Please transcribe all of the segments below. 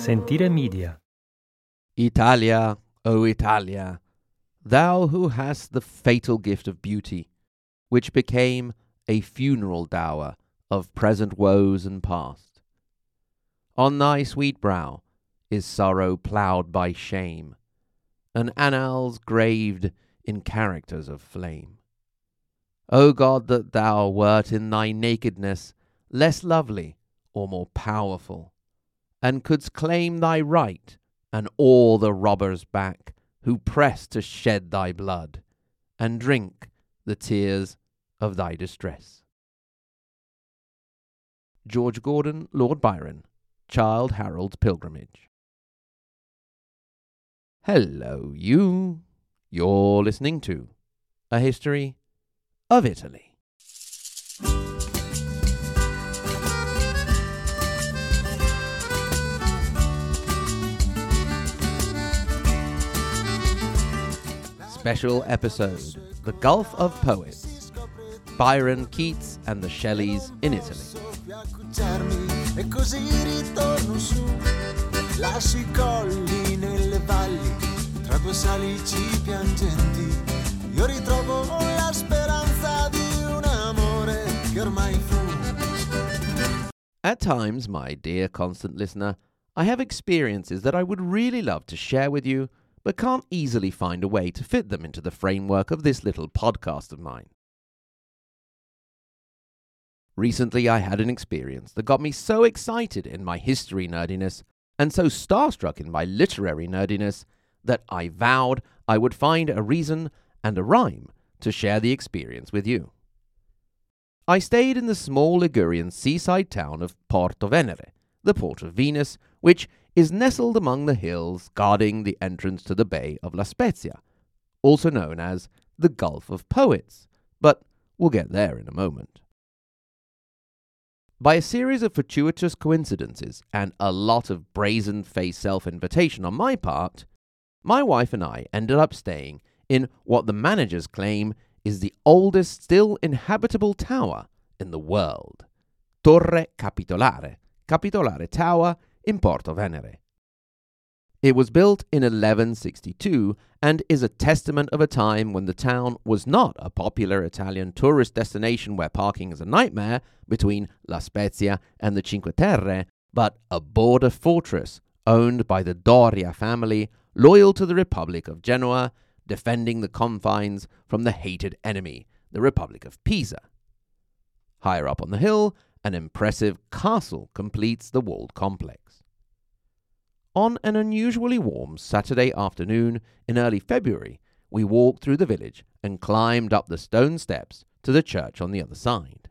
Sentire Media. Italia, O Italia, thou who hast the fatal gift of beauty, which became a funeral dower of present woes and past. On thy sweet brow is sorrow ploughed by shame, and annals graved in characters of flame. O God, that thou wert in thy nakedness less lovely or more powerful, and couldst claim thy right and awe the robbers back who press to shed thy blood and drink the tears of thy distress. George Gordon, Lord Byron, Childe Harold's Pilgrimage. Hello, you. You're listening to A History of Italy. Special episode, The Gulf of Poets, Byron, Keats and the Shelleys in Italy. E così ritorno su, lascio i colli nelle valli, tra due salici piangenti, io ritrovo la speranza di un amore che ormai fu. At times, my dear constant listener, I have experiences that I would really love to share with you, but can't easily find a way to fit them into the framework of this little podcast of mine. Recently, I had an experience that got me so excited in my history nerdiness and so starstruck in my literary nerdiness that I vowed I would find a reason and a rhyme to share the experience with you. I stayed in the small Ligurian seaside town of Porto Venere, the Port of Venus, which is nestled among the hills guarding the entrance to the Bay of La Spezia, also known as the Gulf of Poets, but we'll get there in a moment. By a series of fortuitous coincidences and a lot of brazen-faced self-invitation on my part, my wife and I ended up staying in what the managers claim is the oldest still inhabitable tower in the world, Torre Capitolare, Capitolare Tower in Porto Venere. It was built in 1162 and is a testament of a time when the town was not a popular Italian tourist destination where parking is a nightmare between La Spezia and the Cinque Terre, but a border fortress owned by the Doria family, loyal to the Republic of Genoa, defending the confines from the hated enemy, the Republic of Pisa. Higher up on the hill, an impressive castle completes the walled complex. On an unusually warm Saturday afternoon in early February, we walked through the village and climbed up the stone steps to the church on the other side.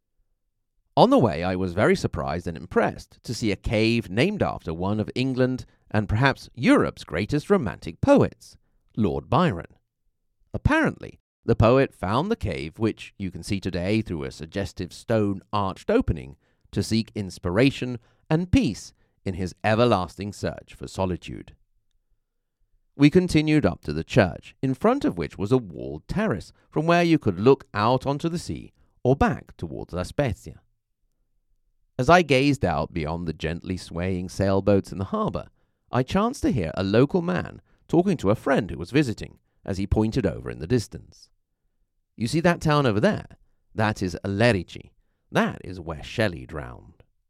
On the way, I was very surprised and impressed to see a cave named after one of England and perhaps Europe's greatest romantic poets, Lord Byron. Apparently, the poet found the cave, which you can see today through a suggestive stone arched opening, to seek inspiration and peace in his everlasting search for solitude. We continued up to the church, in front of which was a walled terrace from where you could look out onto the sea or back towards La Spezia. As I gazed out beyond the gently swaying sailboats in the harbour, I chanced to hear a local man talking to a friend who was visiting, as he pointed over in the distance. You see that town over there? That is Lerici. That is where Shelley drowned.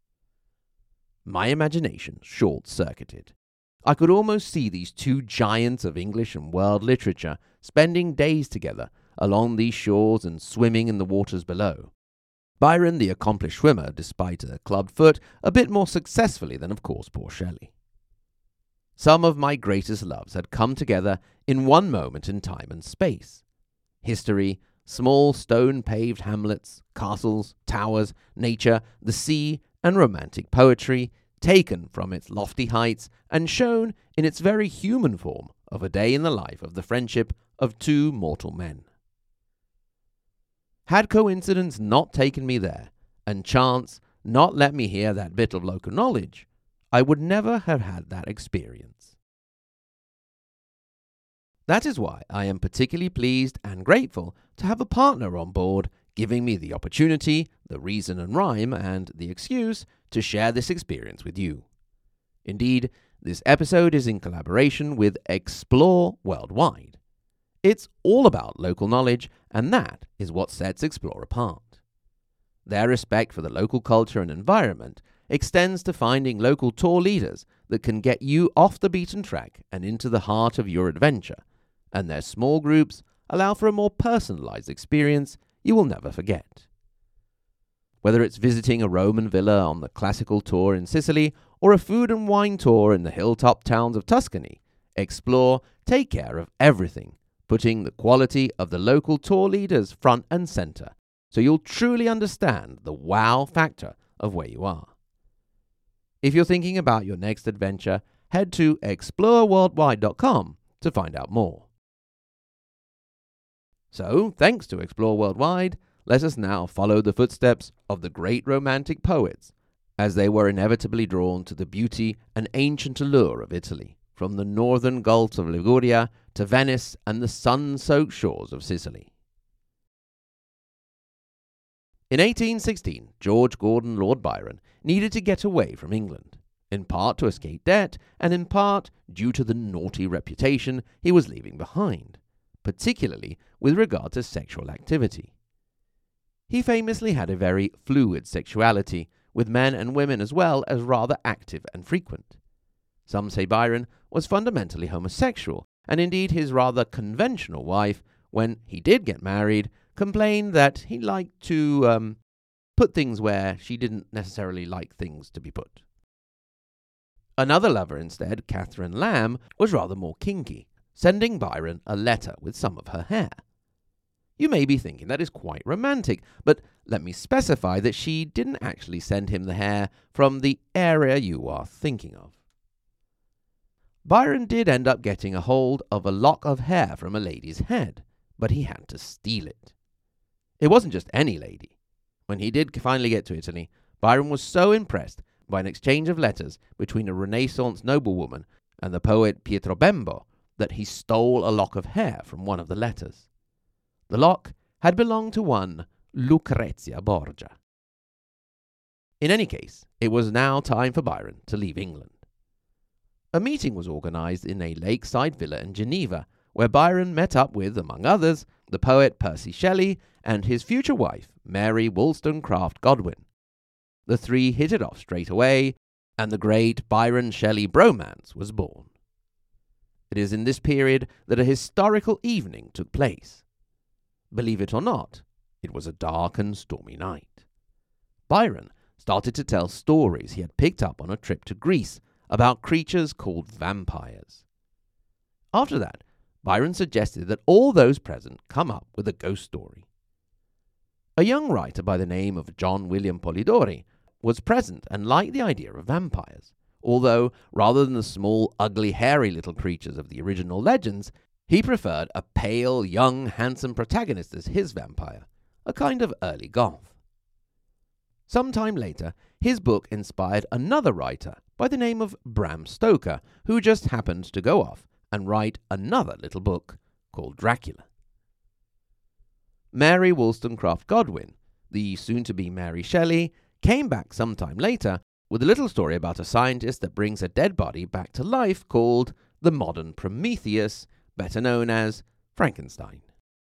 My imagination short-circuited. I could almost see these two giants of English and world literature spending days together along these shores and swimming in the waters below. Byron, the accomplished swimmer, despite a clubbed foot, a bit more successfully than, of course, poor Shelley. Some of my greatest loves had come together in one moment in time and space. History, small stone-paved hamlets, castles, towers, nature, the sea, and romantic poetry, taken from its lofty heights and shown in its very human form of a day in the life of the friendship of two mortal men. Had coincidence not taken me there, and chance not let me hear that bit of local knowledge, I would never have had that experience. That is why I am particularly pleased and grateful to have a partner on board giving me the opportunity, the reason and rhyme, and the excuse to share this experience with you. Indeed, this episode is in collaboration with Explore Worldwide. It's all about local knowledge, and that is what sets Explore apart. Their respect for the local culture and environment extends to finding local tour leaders that can get you off the beaten track and into the heart of your adventure, and their small groups allow for a more personalized experience you will never forget. Whether it's visiting a Roman villa on the classical tour in Sicily or a food and wine tour in the hilltop towns of Tuscany, Explore take care of everything, putting the quality of the local tour leaders front and center, so you'll truly understand the wow factor of where you are. If you're thinking about your next adventure, head to exploreworldwide.com to find out more. So, thanks to Explore Worldwide, let us now follow the footsteps of the great Romantic poets, as they were inevitably drawn to the beauty and ancient allure of Italy, from the northern gulfs of Liguria to Venice and the sun-soaked shores of Sicily. In 1816, George Gordon Lord Byron needed to get away from England, in part to escape debt, and in part due to the naughty reputation he was leaving behind, particularly with regard to sexual activity. He famously had a very fluid sexuality, with men and women as well as rather active and frequent. Some say Byron was fundamentally homosexual, and indeed his rather conventional wife, when he did get married, complained that he liked to put things where she didn't necessarily like things to be put. Another lover instead, Catherine Lamb, was rather more kinky, sending Byron a letter with some of her hair. You may be thinking that is quite romantic, but let me specify that she didn't actually send him the hair from the area you are thinking of. Byron did end up getting a hold of a lock of hair from a lady's head, but he had to steal it. It wasn't just any lady. When he did finally get to Italy, Byron was so impressed by an exchange of letters between a Renaissance noblewoman and the poet Pietro Bembo that he stole a lock of hair from one of the letters. The lock had belonged to one Lucrezia Borgia. In any case, it was now time for Byron to leave England. A meeting was organized in a lakeside villa in Geneva, where Byron met up with, among others, the poet Percy Shelley and his future wife, Mary Wollstonecraft Godwin. The three hit it off straight away, and the great Byron-Shelley bromance was born. It is in this period that a historical evening took place. Believe it or not, it was a dark and stormy night. Byron started to tell stories he had picked up on a trip to Greece about creatures called vampires. After that, Byron suggested that all those present come up with a ghost story. A young writer by the name of John William Polidori was present and liked the idea of vampires, although rather than the small, ugly, hairy little creatures of the original legends, he preferred a pale, young, handsome protagonist as his vampire, a kind of early goth. Some time later, his book inspired another writer by the name of Bram Stoker, who just happened to go off and write another little book called Dracula. Mary Wollstonecraft Godwin, the soon-to-be Mary Shelley, came back sometime later with a little story about a scientist that brings a dead body back to life called the Modern Prometheus, better known as Frankenstein.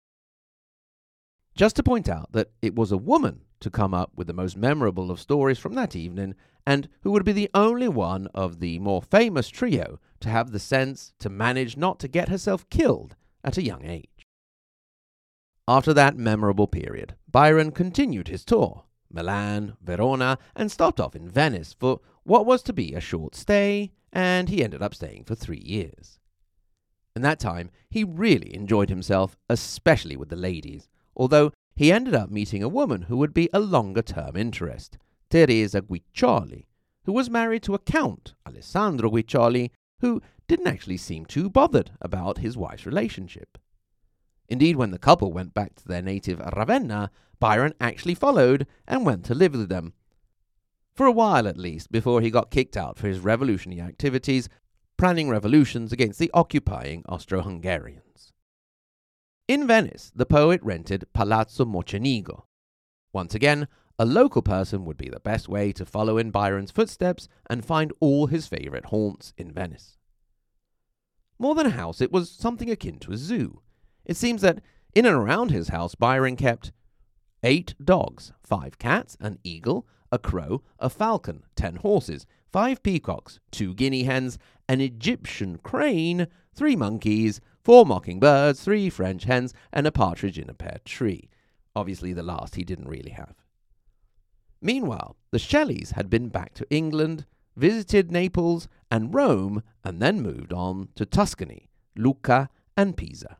Just to point out that it was a woman to come up with the most memorable of stories from that evening, and who would be the only one of the more famous trio to have the sense to manage not to get herself killed at a young age. After that memorable period, Byron continued his tour, Milan, Verona, and stopped off in Venice for what was to be a short stay, and he ended up staying for 3 years. In that time, he really enjoyed himself, especially with the ladies, although he ended up meeting a woman who would be a longer-term interest, Teresa Guiccioli, who was married to a Count, Alessandro Guiccioli, who didn't actually seem too bothered about his wife's relationship. Indeed, when the couple went back to their native Ravenna, Byron actually followed and went to live with them. For a while at least, before he got kicked out for his revolutionary activities, planning revolutions against the occupying Austro-Hungarians. In Venice, the poet rented Palazzo Mocenigo. Once again, a local person would be the best way to follow in Byron's footsteps and find all his favourite haunts in Venice. More than a house, it was something akin to a zoo. It seems that in and around his house, Byron kept 8 dogs, 5 cats, an eagle, a crow, a falcon, 10 horses, 5 peacocks, 2 guinea hens, an Egyptian crane, 3 monkeys, 4 mockingbirds, 3 French hens, and a partridge in a pear tree. Obviously, the last he didn't really have. Meanwhile, the Shelleys had been back to England, visited Naples and Rome, and then moved on to Tuscany, Lucca, and Pisa.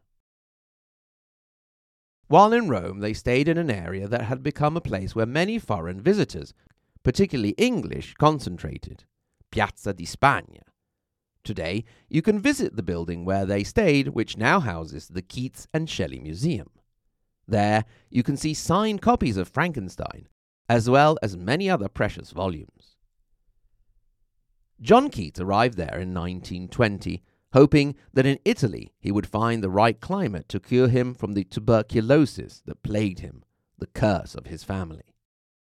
While in Rome, they stayed in an area that had become a place where many foreign visitors, particularly English, concentrated, Piazza di Spagna. Today, you can visit the building where they stayed, which now houses the Keats and Shelley Museum. There, you can see signed copies of Frankenstein, as well as many other precious volumes. John Keats arrived there in 1920, hoping that in Italy he would find the right climate to cure him from the tuberculosis that plagued him, the curse of his family.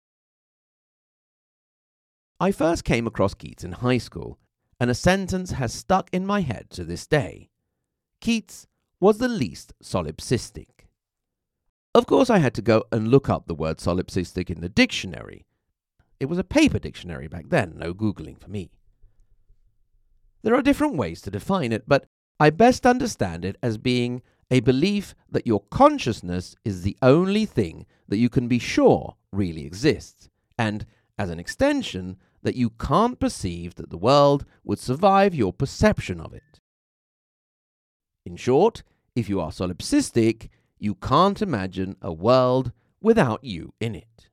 I first came across Keats in high school, and a sentence has stuck in my head to this day. Keats was the least solipsistic. Of course, I had to go and look up the word solipsistic in the dictionary. It was a paper dictionary back then, no Googling for me. There are different ways to define it, but I best understand it as being a belief that your consciousness is the only thing that you can be sure really exists, and, as an extension, that you can't perceive that the world would survive your perception of it. In short, if you are solipsistic, you can't imagine a world without you in it.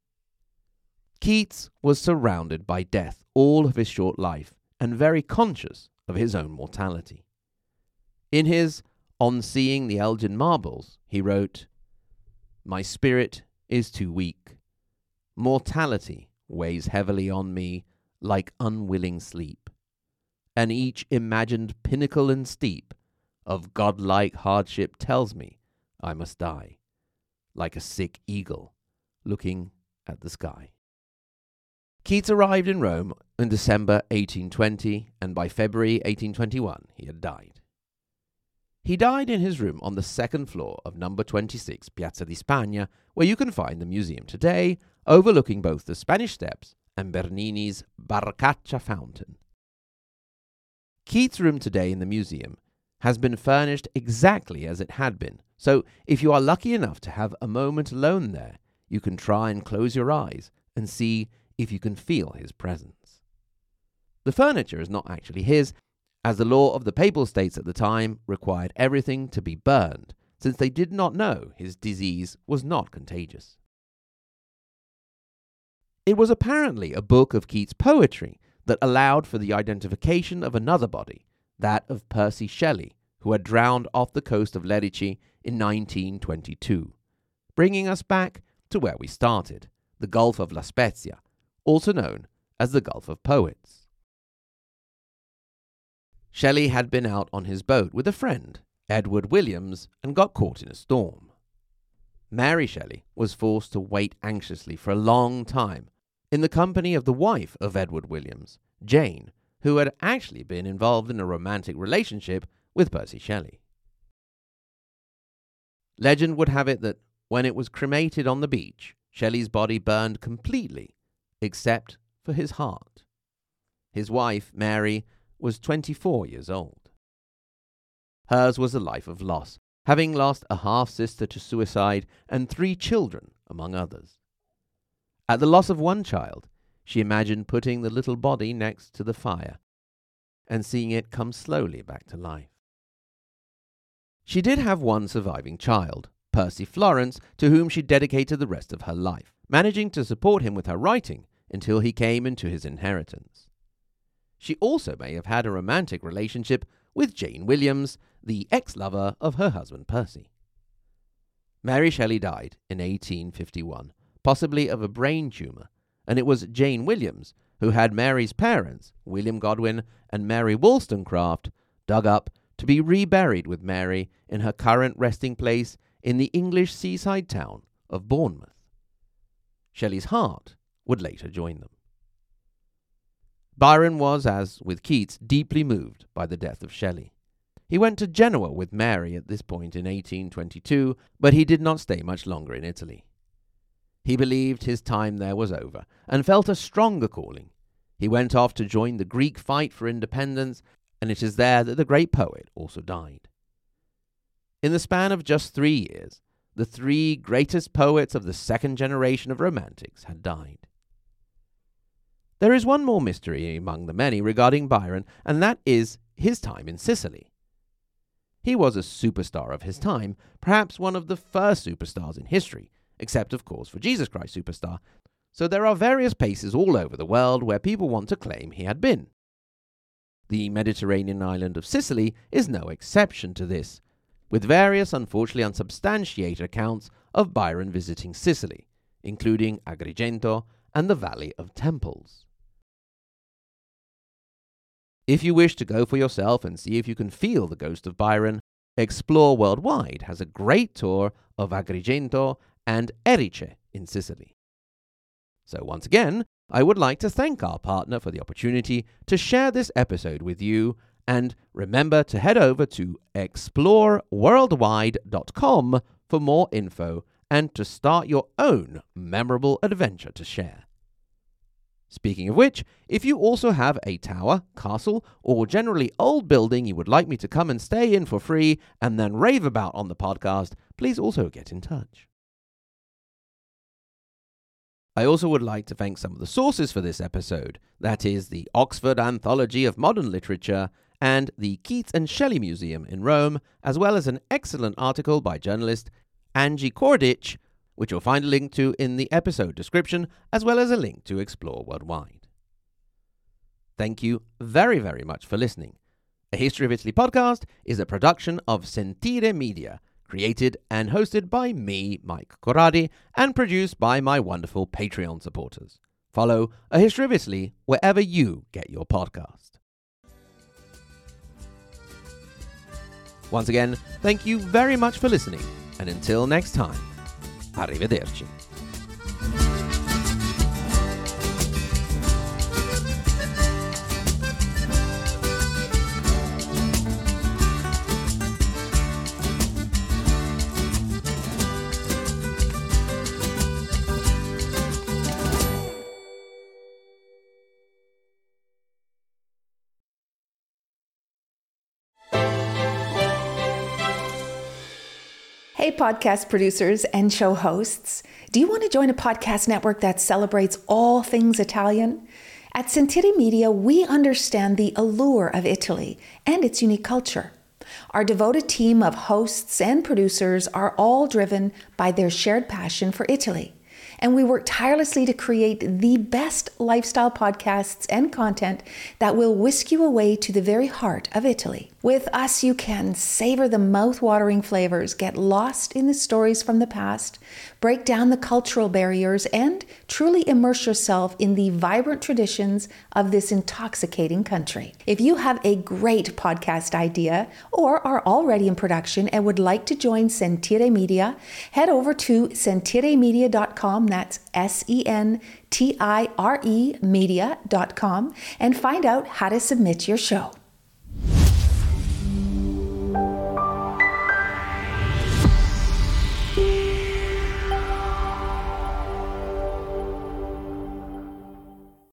Keats was surrounded by death all of his short life and very conscious of his own mortality. In his On Seeing the Elgin Marbles, he wrote, "My spirit is too weak. Mortality weighs heavily on me like unwilling sleep, and each imagined pinnacle and steep of godlike hardship tells me I must die, like a sick eagle looking at the sky." Keats arrived in Rome in December 1820, and by February 1821 he had died. He died in his room on the 2nd floor of number 26 Piazza di Spagna, where you can find the museum today, overlooking both the Spanish Steps and Bernini's Barcaccia fountain. Keats' room today in the museum has been furnished exactly as it had been, so if you are lucky enough to have a moment alone there, you can try and close your eyes and see if you can feel his presence. The furniture is not actually his, as the law of the Papal States at the time required everything to be burned, since they did not know his disease was not contagious. It was apparently a book of Keats' poetry that allowed for the identification of another body, that of Percy Shelley, who had drowned off the coast of Lerici in 1922, bringing us back to where we started, the Gulf of La Spezia, also known as the Gulf of Poets. Shelley had been out on his boat with a friend, Edward Williams, and got caught in a storm. Mary Shelley was forced to wait anxiously for a long time in the company of the wife of Edward Williams, Jane, who had actually been involved in a romantic relationship with Percy Shelley. Legend would have it that when it was cremated on the beach, Shelley's body burned completely, except for his heart. His wife, Mary, was 24 years old. Hers was a life of loss, having lost a half-sister to suicide and 3 children, among others. At the loss of one child, she imagined putting the little body next to the fire and seeing it come slowly back to life. She did have one surviving child, Percy Florence, to whom she dedicated the rest of her life, managing to support him with her writing until he came into his inheritance. She also may have had a romantic relationship with Jane Williams, the ex-lover of her husband Percy. Mary Shelley died in 1851, possibly of a brain tumour, and it was Jane Williams who had Mary's parents, William Godwin and Mary Wollstonecraft, dug up to be reburied with Mary in her current resting place in the English seaside town of Bournemouth. Shelley's heart would later join them. Byron was, as with Keats, deeply moved by the death of Shelley. He went to Genoa with Mary at this point in 1822, but he did not stay much longer in Italy. He believed his time there was over and felt a stronger calling. He went off to join the Greek fight for independence, and it is there that the great poet also died. In the span of just 3 years, the 3 greatest poets of the second generation of Romantics had died. There is one more mystery among the many regarding Byron, and that is his time in Sicily. He was a superstar of his time, perhaps one of the first superstars in history, except of course for Jesus Christ Superstar, so there are various places all over the world where people want to claim he had been. The Mediterranean island of Sicily is no exception to this, with various unfortunately unsubstantiated accounts of Byron visiting Sicily, including Agrigento and the Valley of Temples. If you wish to go for yourself and see if you can feel the ghost of Byron, Explore Worldwide has a great tour of Agrigento and Erice in Sicily. So once again, I would like to thank our partner for the opportunity to share this episode with you, and remember to head over to exploreworldwide.com for more info and to start your own memorable adventure to share. Speaking of which, if you also have a tower, castle, or generally old building you would like me to come and stay in for free and then rave about on the podcast, please also get in touch. I also would like to thank some of the sources for this episode, that is the Oxford Anthology of Modern Literature and the Keats and Shelley Museum in Rome, as well as an excellent article by journalist Angie Kordich, which you'll find a link to in the episode description, as well as a link to Explore Worldwide. Thank you very, very much for listening. A History of Italy podcast is a production of Sentire Media, created and hosted by me, Mike Corradi, and produced by my wonderful Patreon supporters. Follow A History of Italy wherever you get your podcast. Once again, thank you very much for listening, and until next time, arrivederci. Hey, podcast producers and show hosts. Do you want to join a podcast network that celebrates all things Italian? At Sentire Media, we understand the allure of Italy and its unique culture. Our devoted team of hosts and producers are all driven by their shared passion for Italy. And we work tirelessly to create the best lifestyle podcasts and content that will whisk you away to the very heart of Italy. With us, you can savor the mouth-watering flavors, get lost in the stories from the past, break down the cultural barriers, and truly immerse yourself in the vibrant traditions of this intoxicating country. If you have a great podcast idea or are already in production and would like to join Sentire Media, head over to sentiremedia.com, that's SENTIRE media.com, and find out how to submit your show.